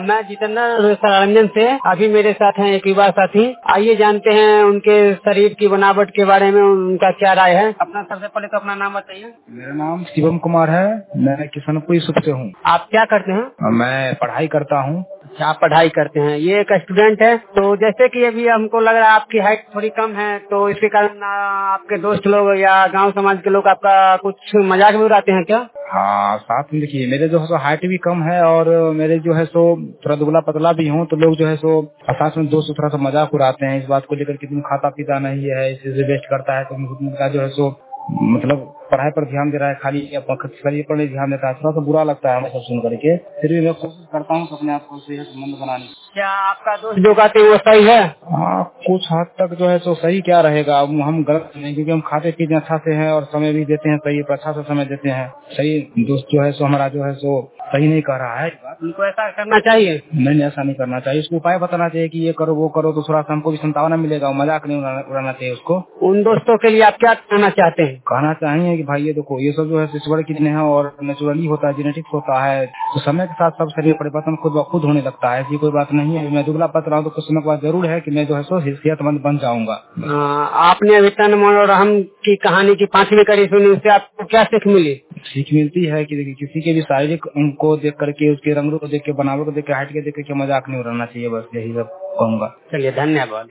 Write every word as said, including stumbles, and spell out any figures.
मैं जितेंद्र रंजन से, अभी मेरे साथ हैं एक युवा साथी। आइए जानते हैं उनके शरीर की बनावट के बारे में, उनका क्या राय है। अपना सबसे पहले तो अपना नाम बताइए। मेरा नाम शिवम कुमार है, मैं किशनपुर सूप से हूँ। आप क्या करते हैं। मैं पढ़ाई करता हूँ। अच्छा, आप पढ़ाई करते हैं। ये एक स्टूडेंट है। तो जैसे कि अभी हमको लग रहा है आपकी हाइट थोड़ी कम है, तो इसके कारण आ, आपके दोस्त लोग या गांव समाज के लोग आपका कुछ मजाक भी उड़ाते हैं क्या। हाँ, साथ में देखिए, मेरे जो है सो हाइट भी कम है और मेरे जो है सो थोड़ा दुबला पतला भी हूँ, तो लोग जो है सो साथ में दोस्त थोड़ा सा मजाक उड़ाते हैं इस बात को लेकर कि तुम खाता पीता नहीं है, इसे वेस्ट करता है, तो उनका जो है सो मतलब पढ़ाई पर ध्यान दे रहा है, खाली शरीर पर नहीं ध्यान देता है। थोड़ा सा बुरा लगता है हमें सब सुन करके। फिर भी मैं कोशिश करता हूँ अपने आप को सेहत संबंध बनाने की। क्या आपका दोस्त जो कहते हैं वो सही है। हाँ, कुछ हद तक जो है सो सही क्या रहेगा, हम गलत नहीं, क्योंकि हम खाते पीते अच्छा से हैं और समय भी देते हैं, सही पर अच्छा से समय देते हैं। सही दोस्त जो है सो हमारा जो है सो सही नहीं कर रहा है। उनको ऐसा करना चाहिए। नहीं, ऐसा नहीं करना चाहिए। उसको उपाय बताना चाहिए कि ये करो वो करो, तो थोड़ा सा हमको भी संतावना मिलेगा। मजाक नहीं उड़ाना, उड़ाना चाहिए उसको। उन दोस्तों के लिए आप क्या कहना चाहते हैं। कहना चाहिए कि भाई ये देखो, ये सब जो है ईश्वर की देन है और नेचुरली होता है, जेनेटिक्स होता है, तो समय के साथ सब शरीर परिवर्तन खुद ब खुद होने लगता है। ऐसी कोई बात नहीं है। मैं दुबला पतला हूँ तो कुछ समय के बाद जरूर है कि मैं जो है सो सेहतमंद बन जाऊंगा। आपने अभी तन मन और हम की कहानी की पांचवी कड़ी सुनी, उससे आपको क्या सीख मिली। सीख मिलती है कि देखिए, किसी के भी शारीरिक को देख करके, उसके रंगों को देख के, बनावट को देख के, हाइट के देख के मजाक नहीं उड़ाना चाहिए। बस यही सब कहूंगा। चलिए, धन्यवाद।